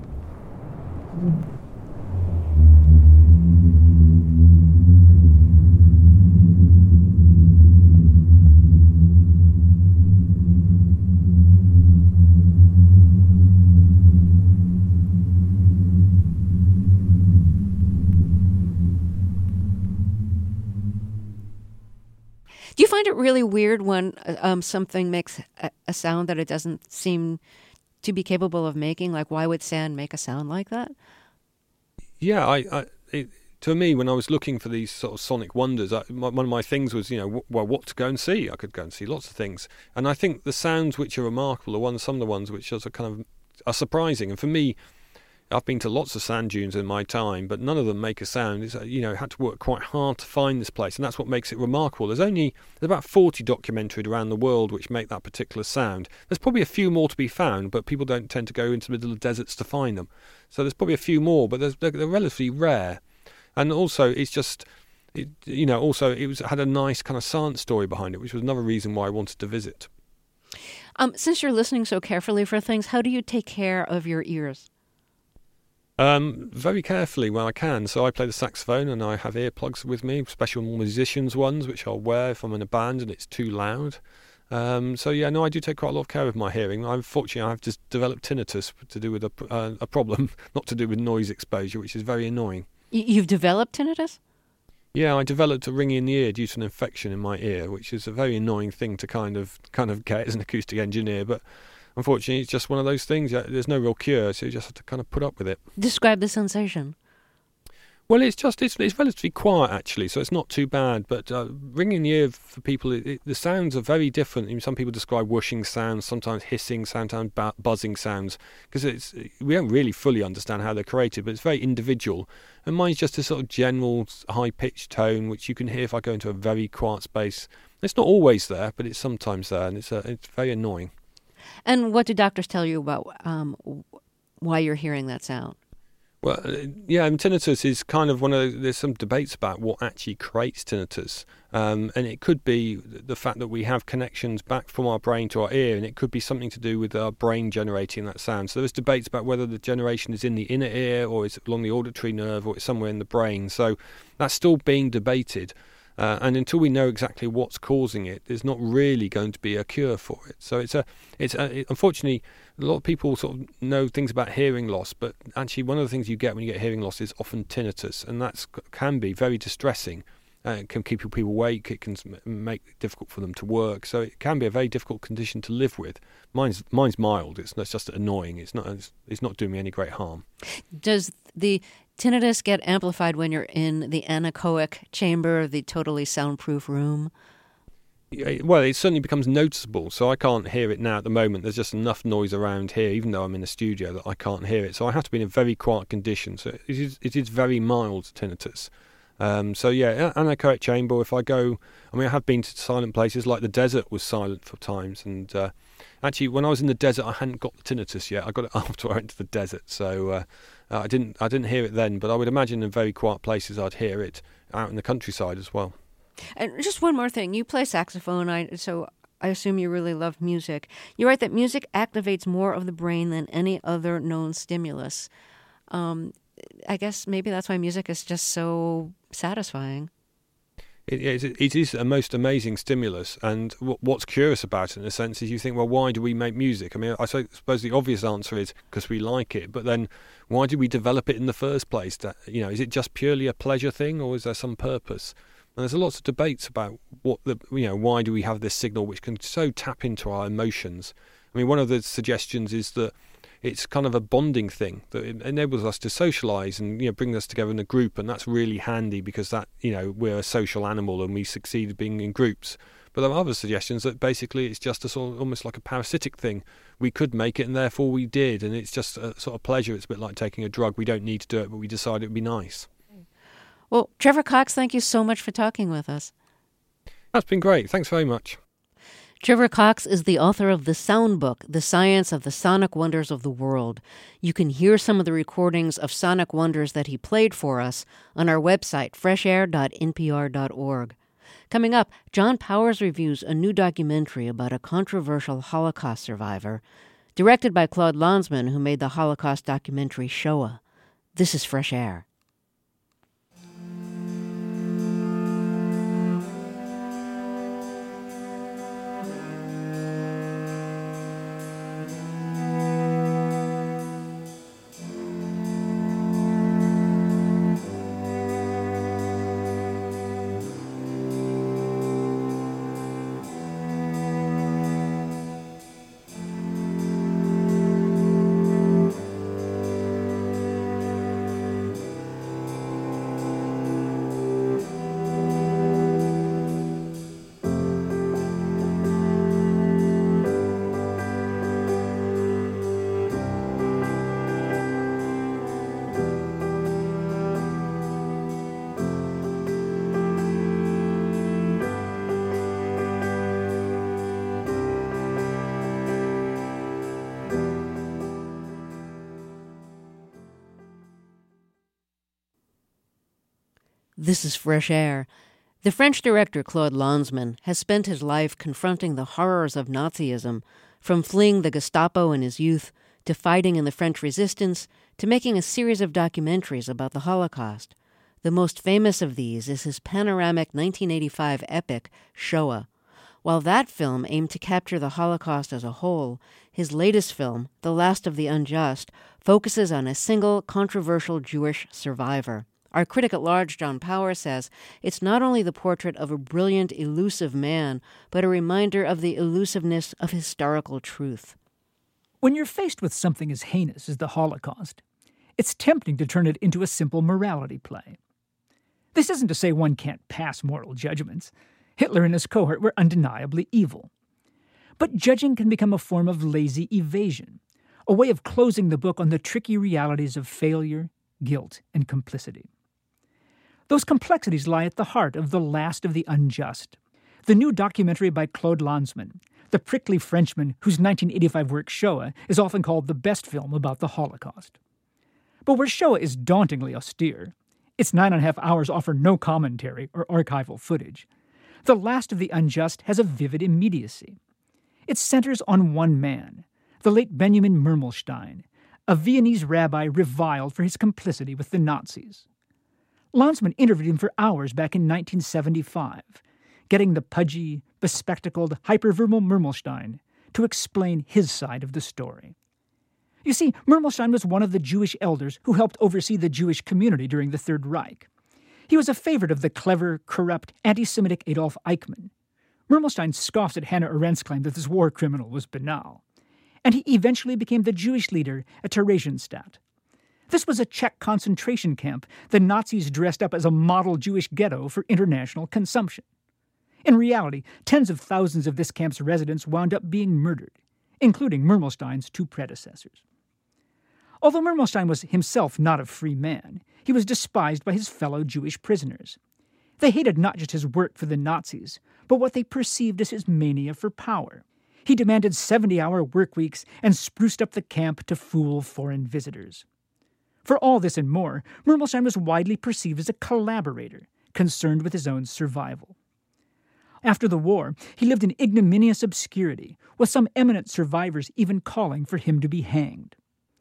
Do you find it really weird when something makes a sound that it doesn't seem to be capable of making? Like, why would sand make a sound like that? Yeah, to me, when I was looking for these sort of sonic wonders, one of my things was, what to go and see. I could go and see lots of things, and I think the sounds which are remarkable are some of the ones which are kind of are surprising. And for me, I've been to lots of sand dunes in my time, but none of them make a sound. It's, had to work quite hard to find this place, and that's what makes it remarkable. There's about 40 documented around the world which make that particular sound. There's probably a few more to be found, but people don't tend to go into the middle of deserts to find them. So there's probably a few more, but they're relatively rare. And also, it's just, it had a nice kind of science story behind it, which was another reason why I wanted to visit. Since you're listening so carefully for things, how do you take care of your ears? Very carefully when I can. So I play the saxophone and I have earplugs with me, special musicians ones, which I'll wear if I'm in a band and it's too loud. I do take quite a lot of care of my hearing. Unfortunately, I've just developed tinnitus to do with a problem, not to do with noise exposure, which is very annoying. You've developed tinnitus? Yeah, I developed a ringing in the ear due to an infection in my ear, which is a very annoying thing to kind of get as an acoustic engineer, but unfortunately, it's just one of those things. There's no real cure, so you just have to kind of put up with it. Describe the sensation. Well, it's relatively quiet, actually, so it's not too bad. But ringing in the ear for people, the sounds are very different. I mean, some people describe whooshing sounds, sometimes hissing, sometimes buzzing sounds, because we don't really fully understand how they're created, but it's very individual. And mine's just a sort of general high-pitched tone, which you can hear if I go into a very quiet space. It's not always there, but it's sometimes there, and it's very annoying. And what do doctors tell you about why you're hearing that sound? Well, tinnitus is kind of there's some debates about what actually creates tinnitus. And it could be the fact that we have connections back from our brain to our ear, and it could be something to do with our brain generating that sound. So there's debates about whether the generation is in the inner ear, or is it along the auditory nerve, or it's somewhere in the brain. So that's still being debated. And until we know exactly what's causing it, there's not really going to be a cure for it. So unfortunately, a lot of people sort of know things about hearing loss, but actually one of the things you get when you get hearing loss is often tinnitus, and that can be very distressing. It can keep people awake. It can make it difficult for them to work. So it can be a very difficult condition to live with. Mine's mild. It's just annoying. It's not doing me any great harm. Does the tinnitus get amplified when you're in the anechoic chamber, the totally soundproof room? Well, it certainly becomes noticeable. So I can't hear it now at the moment. There's just enough noise around here, even though I'm in a studio, that I can't hear it. So I have to be in a very quiet condition. So it is very mild tinnitus. Anechoic chamber. If I go, I have been to silent places, like the desert was silent for times. And actually, when I was in the desert, I hadn't got the tinnitus yet. I got it after I went to the desert. So I didn't hear it then. But I would imagine in very quiet places, I'd hear it out in the countryside as well. And just one more thing. You play saxophone, so I assume you really love music. You write that music activates more of the brain than any other known stimulus. I guess maybe that's why music is just so satisfying. It is a most amazing stimulus, and what's curious about it, in a sense, is you think, well, why do we make music? I suppose the obvious answer is because we like it, but then why did we develop it in the first place? Is it just purely a pleasure thing, or is there some purpose? And there's lots of debates about why do we have this signal which can so tap into our emotions. One of the suggestions is that it's kind of a bonding thing, that it enables us to socialise and bring us together in a group, and that's really handy because that we're a social animal and we succeed being in groups. But there are other suggestions that basically it's just a sort of almost like a parasitic thing. We could make it and therefore we did, and it's just a sort of pleasure. It's a bit like taking a drug. We don't need to do it, but we decided it would be nice. Well, Trevor Cox, thank you so much for talking with us. That's been great. Thanks very much. Trevor Cox is the author of The Sound Book, The Science of the Sonic Wonders of the World. You can hear some of the recordings of sonic wonders that he played for us on our website, freshair.npr.org. Coming up, John Powers reviews a new documentary about a controversial Holocaust survivor, directed by Claude Lanzmann, who made the Holocaust documentary Shoah. This is Fresh Air. This is Fresh Air. The French director Claude Lanzmann has spent his life confronting the horrors of Nazism, from fleeing the Gestapo in his youth, to fighting in the French resistance, to making a series of documentaries about the Holocaust. The most famous of these is his panoramic 1985 epic, Shoah. While that film aimed to capture the Holocaust as a whole, his latest film, The Last of the Unjust, focuses on a single controversial Jewish survivor. Our critic at large, John Power, says it's not only the portrait of a brilliant, elusive man, but a reminder of the elusiveness of historical truth. When you're faced with something as heinous as the Holocaust, it's tempting to turn it into a simple morality play. This isn't to say one can't pass moral judgments. Hitler and his cohort were undeniably evil. But judging can become a form of lazy evasion, a way of closing the book on the tricky realities of failure, guilt, and complicity. Those complexities lie at the heart of The Last of the Unjust, the new documentary by Claude Lanzmann, the prickly Frenchman whose 1985 work Shoah is often called the best film about the Holocaust. But where Shoah is dauntingly austere, its 9.5 hours offer no commentary or archival footage. The Last of the Unjust has a vivid immediacy. It centers on one man, the late Benjamin Mermelstein, a Viennese rabbi reviled for his complicity with the Nazis. Lanzmann interviewed him for hours back in 1975, getting the pudgy, bespectacled, hyperverbal Mermelstein to explain his side of the story. You see, Mermelstein was one of the Jewish elders who helped oversee the Jewish community during the Third Reich. He was a favorite of the clever, corrupt, anti-Semitic Adolf Eichmann. Mermelstein scoffs at Hannah Arendt's claim that this war criminal was banal, and he eventually became the Jewish leader at Theresienstadt. This was a Czech concentration camp the Nazis dressed up as a model Jewish ghetto for international consumption. In reality, tens of thousands of this camp's residents wound up being murdered, including Mermelstein's two predecessors. Although Mermelstein was himself not a free man, he was despised by his fellow Jewish prisoners. They hated not just his work for the Nazis, but what they perceived as his mania for power. He demanded 70-hour work weeks and spruced up the camp to fool foreign visitors. For all this and more, Mermelstein was widely perceived as a collaborator, concerned with his own survival. After the war, he lived in ignominious obscurity, with some eminent survivors even calling for him to be hanged.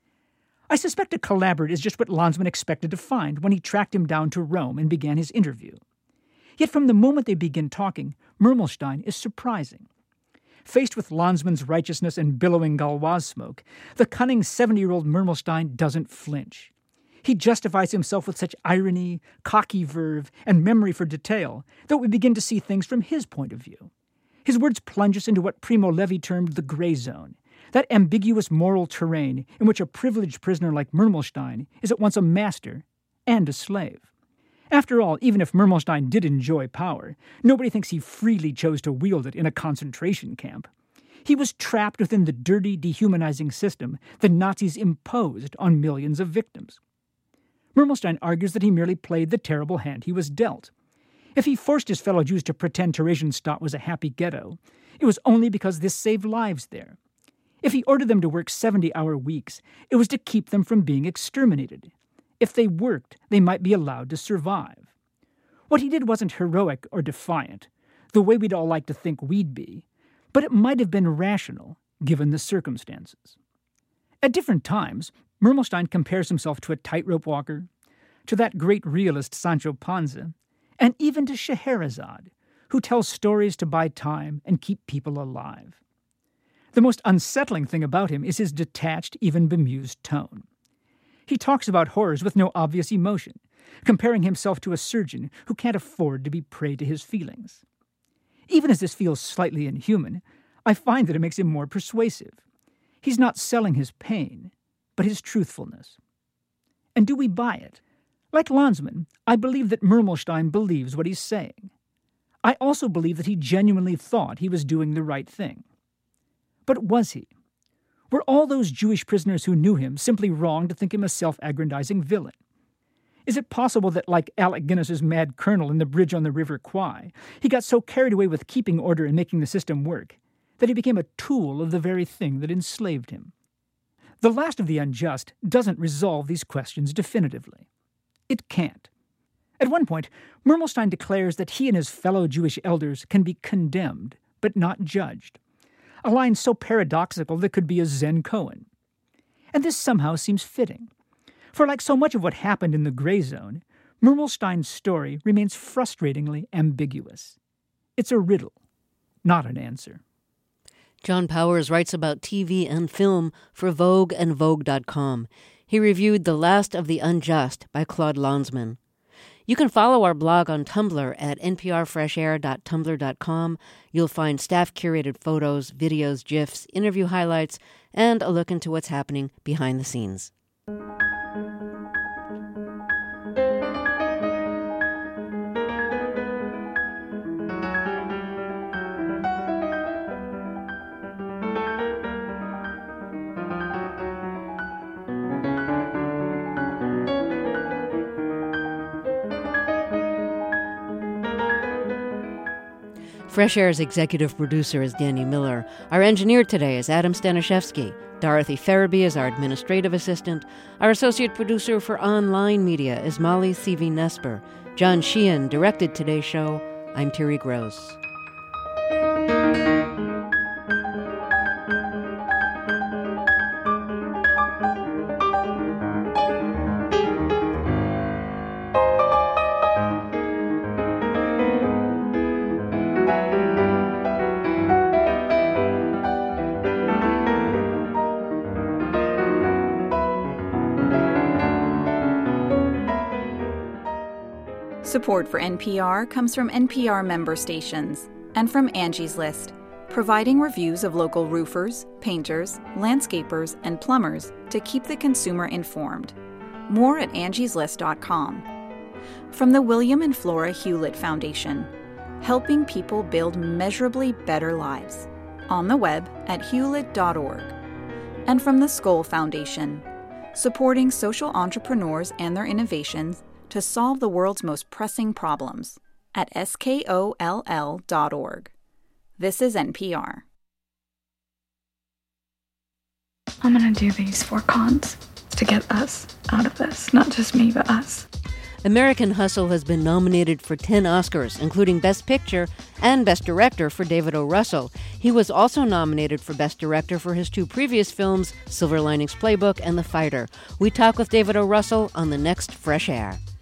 I suspect a collaborator is just what Lanzmann expected to find when he tracked him down to Rome and began his interview. Yet from the moment they begin talking, Mermelstein is surprising. Faced with Lanzmann's righteousness and billowing Gauloise smoke, the cunning 70-year-old Mermelstein doesn't flinch. He justifies himself with such irony, cocky verve, and memory for detail that we begin to see things from his point of view. His words plunge us into what Primo Levi termed the gray zone, that ambiguous moral terrain in which a privileged prisoner like Mermelstein is at once a master and a slave. After all, even if Mermelstein did enjoy power, nobody thinks he freely chose to wield it in a concentration camp. He was trapped within the dirty, dehumanizing system the Nazis imposed on millions of victims. Mermelstein argues that he merely played the terrible hand he was dealt. If he forced his fellow Jews to pretend Theresienstadt was a happy ghetto, it was only because this saved lives there. If he ordered them to work 70-hour weeks, it was to keep them from being exterminated. If they worked, they might be allowed to survive. What he did wasn't heroic or defiant, the way we'd all like to think we'd be, but it might have been rational, given the circumstances. At different times, Mermelstein compares himself to a tightrope walker, to that great realist Sancho Panza, and even to Scheherazade, who tells stories to buy time and keep people alive. The most unsettling thing about him is his detached, even bemused tone. He talks about horrors with no obvious emotion, comparing himself to a surgeon who can't afford to be prey to his feelings. Even as this feels slightly inhuman, I find that it makes him more persuasive. He's not selling his pain, but his truthfulness. And do we buy it? Like Lanzmann, I believe that Mermelstein believes what he's saying. I also believe that he genuinely thought he was doing the right thing. But was he? Were all those Jewish prisoners who knew him simply wrong to think him a self-aggrandizing villain? Is it possible that, like Alec Guinness's mad colonel in The Bridge on the River Kwai, he got so carried away with keeping order and making the system work that he became a tool of the very thing that enslaved him? The Last of the Unjust doesn't resolve these questions definitively. It can't. At one point, Mermelstein declares that he and his fellow Jewish elders can be condemned, but not judged. A line so paradoxical that could be a Zen koan. And this somehow seems fitting. For like so much of what happened in the gray zone, Mermelstein's story remains frustratingly ambiguous. It's a riddle, not an answer. John Powers writes about TV and film for Vogue and Vogue.com. He reviewed The Last of the Unjust by Claude Lanzmann. You can follow our blog on Tumblr at nprfreshair.tumblr.com. You'll find staff-curated photos, videos, GIFs, interview highlights, and a look into what's happening behind the scenes. Fresh Air's executive producer is Danny Miller. Our engineer today is Adam Staniszewski. Dorothy Farabee is our administrative assistant. Our associate producer for online media is Molly Seavey-Nesper. John Sheehan directed today's show. I'm Terry Gross. Support for NPR comes from NPR member stations and from Angie's List, providing reviews of local roofers, painters, landscapers, and plumbers to keep the consumer informed. More at angieslist.com. From the William and Flora Hewlett Foundation, helping people build measurably better lives. On the web at hewlett.org. And from the Skoll Foundation, supporting social entrepreneurs and their innovations to solve the world's most pressing problems at skoll.org. This is NPR. I'm going to do these 4 cons to get us out of this. Not just me, but us. American Hustle has been nominated for 10 Oscars, including Best Picture and Best Director for David O. Russell. He was also nominated for Best Director for his 2 previous films, Silver Linings Playbook and The Fighter. We talk with David O. Russell on the next Fresh Air.